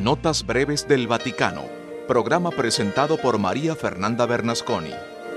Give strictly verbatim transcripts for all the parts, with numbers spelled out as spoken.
Notas Breves del Vaticano, programa presentado por María Fernanda Bernasconi.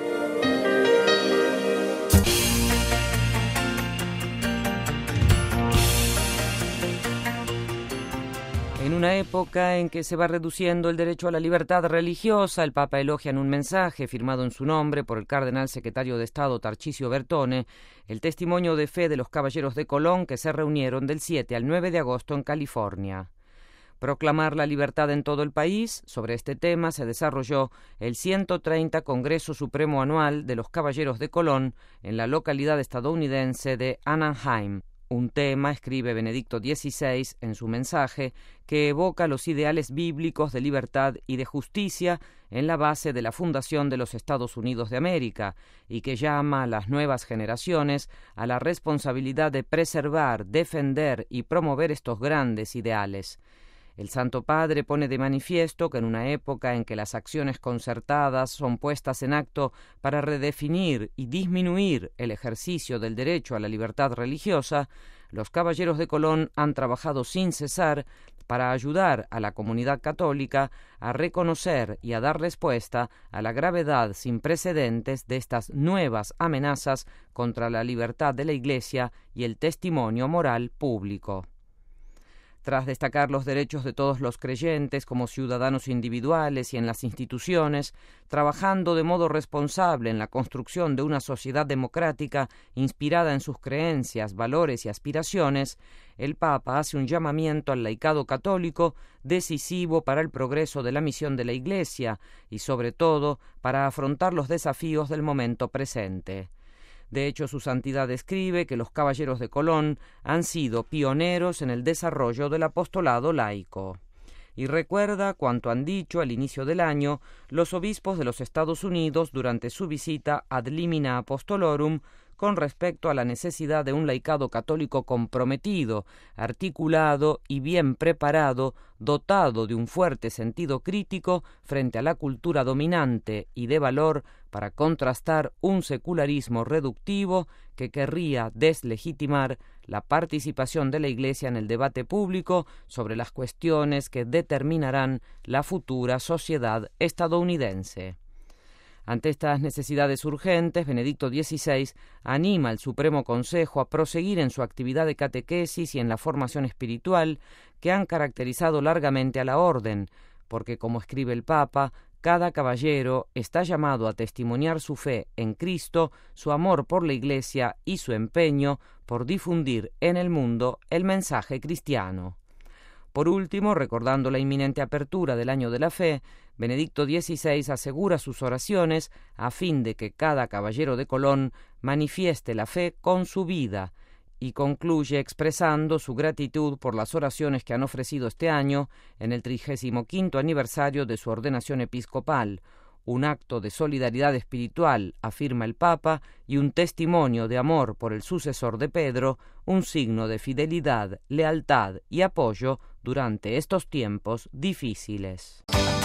En una época en que se va reduciendo el derecho a la libertad religiosa, el Papa elogia en un mensaje firmado en su nombre por el cardenal secretario de Estado Tarcisio Bertone el testimonio de fe de los Caballeros de Colón que se reunieron del siete al nueve de agosto en California. Proclamar la libertad en todo el país. Sobre este tema se desarrolló el ciento treinta Congreso Supremo Anual de los Caballeros de Colón en la localidad estadounidense de Anaheim. Un tema, escribe Benedicto dieciséis en su mensaje, que evoca los ideales bíblicos de libertad y de justicia en la base de la fundación de los Estados Unidos de América y que llama a las nuevas generaciones a la responsabilidad de preservar, defender y promover estos grandes ideales. El Santo Padre pone de manifiesto que en una época en que las acciones concertadas son puestas en acto para redefinir y disminuir el ejercicio del derecho a la libertad religiosa, los Caballeros de Colón han trabajado sin cesar para ayudar a la comunidad católica a reconocer y a dar respuesta a la gravedad sin precedentes de estas nuevas amenazas contra la libertad de la Iglesia y el testimonio moral público. Tras destacar los derechos de todos los creyentes como ciudadanos individuales y en las instituciones, trabajando de modo responsable en la construcción de una sociedad democrática inspirada en sus creencias, valores y aspiraciones, el Papa hace un llamamiento al laicado católico decisivo para el progreso de la misión de la Iglesia y, sobre todo, para afrontar los desafíos del momento presente. De hecho, su santidad escribe que los Caballeros de Colón han sido pioneros en el desarrollo del apostolado laico. Y recuerda cuanto han dicho al inicio del año los obispos de los Estados Unidos durante su visita ad limina apostolorum con respecto a la necesidad de un laicado católico comprometido, articulado y bien preparado, dotado de un fuerte sentido crítico frente a la cultura dominante y de valor para contrastar un secularismo reductivo que querría deslegitimar la participación de la Iglesia en el debate público sobre las cuestiones que determinarán la futura sociedad estadounidense. Ante estas necesidades urgentes, Benedicto dieciséis anima al Supremo Consejo a proseguir en su actividad de catequesis y en la formación espiritual que han caracterizado largamente a la Orden, porque, como escribe el Papa, cada caballero está llamado a testimoniar su fe en Cristo, su amor por la Iglesia y su empeño por difundir en el mundo el mensaje cristiano. Por último, recordando la inminente apertura del Año de la Fe, Benedicto dieciséis asegura sus oraciones a fin de que cada caballero de Colón manifieste la fe con su vida y concluye expresando su gratitud por las oraciones que han ofrecido este año en el trigésimo quinto aniversario de su ordenación episcopal, un acto de solidaridad espiritual, afirma el Papa, y un testimonio de amor por el sucesor de Pedro, un signo de fidelidad, lealtad y apoyo durante estos tiempos difíciles.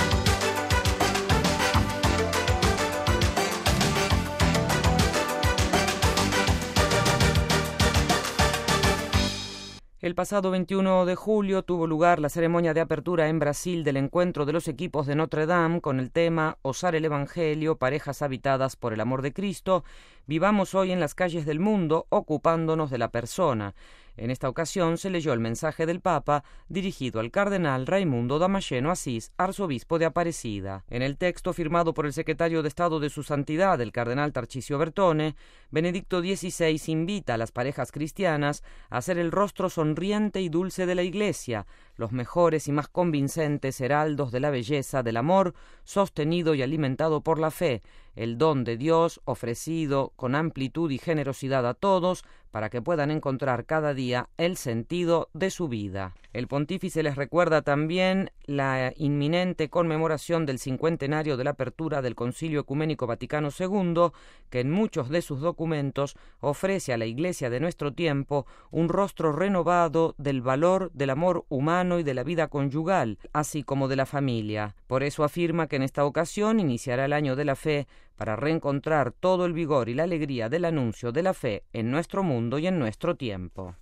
El pasado veintiuno de julio tuvo lugar la ceremonia de apertura en Brasil del encuentro de los equipos de Notre Dame con el tema Osar el Evangelio, parejas habitadas por el amor de Cristo. Vivamos hoy en las calles del mundo ocupándonos de la persona. En esta ocasión se leyó el mensaje del Papa dirigido al cardenal Raimundo Damasceno Asís, arzobispo de Aparecida. En el texto firmado por el secretario de Estado de su Santidad, el cardenal Tarcisio Bertone, Benedicto dieciséis invita a las parejas cristianas a ser el rostro sonriente y dulce de la Iglesia, los mejores y más convincentes heraldos de la belleza del amor, sostenido y alimentado por la fe, el don de Dios ofrecido con amplitud y generosidad a todos para que puedan encontrar cada día el sentido de su vida. El pontífice les recuerda también la inminente conmemoración del cincuentenario de la apertura del Concilio Ecuménico Vaticano segundo, que en muchos de sus documentos ofrece a la Iglesia de nuestro tiempo un rostro renovado del valor del amor humano y de la vida conyugal, así como de la familia. Por eso afirma que en esta ocasión iniciará el Año de la Fe para reencontrar todo el vigor y la alegría del anuncio de la fe en nuestro mundo y en nuestro tiempo.